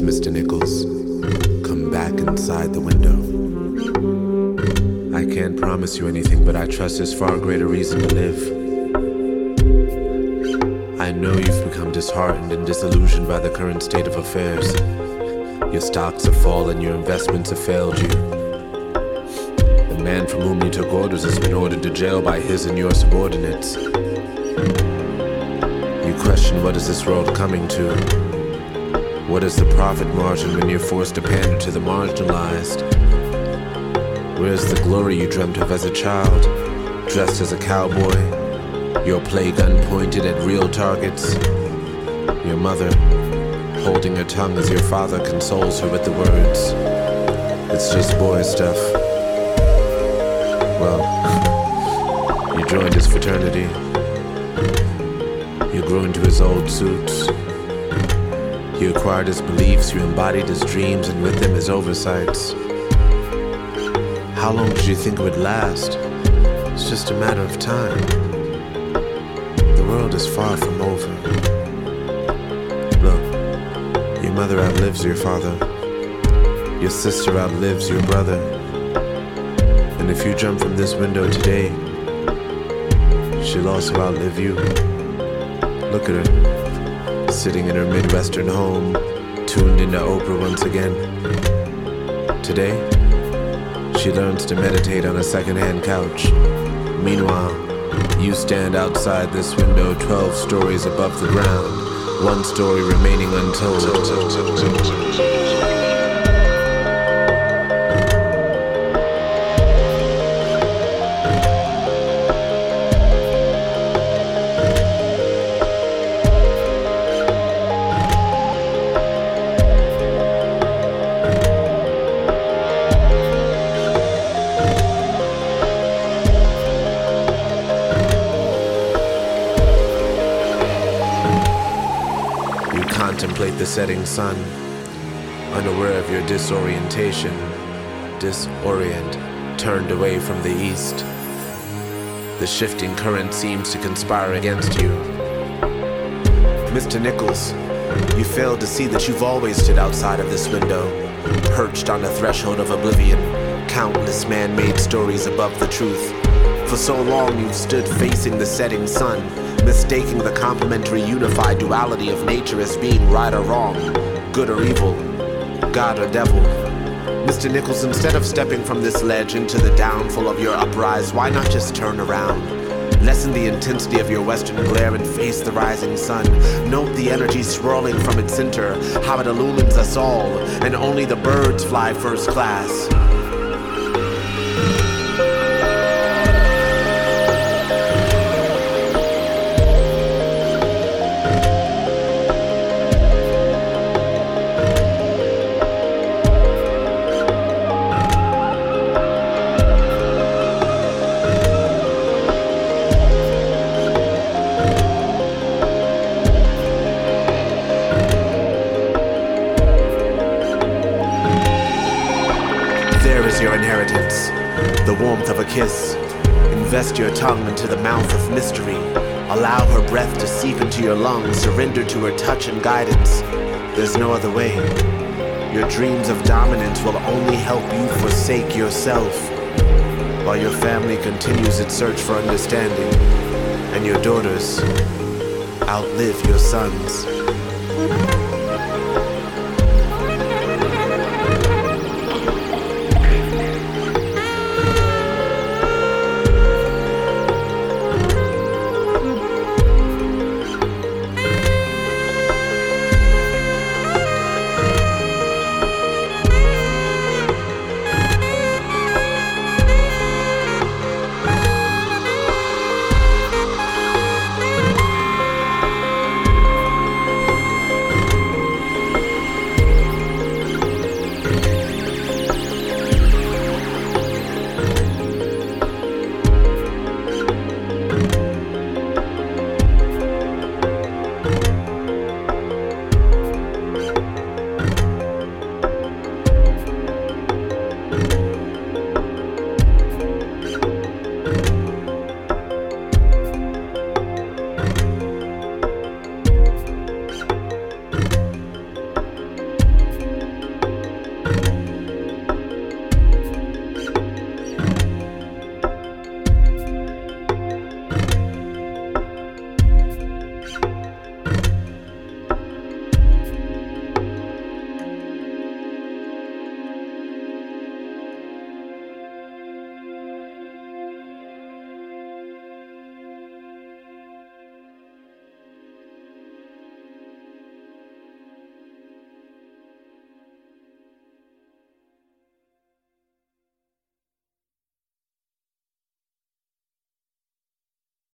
Mr. Nichols. Come back inside the window. I can't promise you anything, but I trust there's far greater reason to live. I know you've become disheartened and disillusioned by the current state of affairs. Your stocks have fallen, your investments have failed you. The man from whom you took orders has been ordered to jail by his and your subordinates. You question, what is this world coming to? What is the profit margin when you're forced to pander to the marginalized? Where's the glory you dreamt of as a child? Dressed as a cowboy, your play gun pointed at real targets. Your mother, holding her tongue as your father consoles her with the words, "It's just boy stuff." Well, you joined his fraternity. You grew into his old suits. You acquired his beliefs, you embodied his dreams, and with them his oversights. How long did you think it would last? It's just a matter of time. The world is far from over. Look, your mother outlives your father. Your sister outlives your brother. And if you jump from this window today, she'll also outlive you. Look at her, sitting in her Midwestern home, tuned into Oprah once again. Today, she learns to meditate on a second-hand couch. Meanwhile, you stand outside this window 12 stories above the ground, one story remaining untold. Contemplate the setting sun, unaware of your disorientation, turned away from the east. The shifting current seems to conspire against you. Mr. Nichols, you failed to see that you've always stood outside of this window, perched on the threshold of oblivion, countless man-made stories above the truth. For so long you've stood facing the setting sun, mistaking the complementary unified duality of nature as being right or wrong, good or evil, God or devil. Mr. Nichols, instead of stepping from this ledge into the downfall of your uprise, why not just turn around? Lessen the intensity of your western glare and face the rising sun. Note the energy swirling from its center, how it illumines us all, and only the birds fly first class. Your inheritance, the warmth of a kiss. Invest your tongue into the mouth of mystery. Allow her breath to seep into your lungs. Surrender to her touch and guidance. There's no other way. Your dreams of dominance will only help you forsake yourself, while your family continues its search for understanding, and your daughters outlive your sons.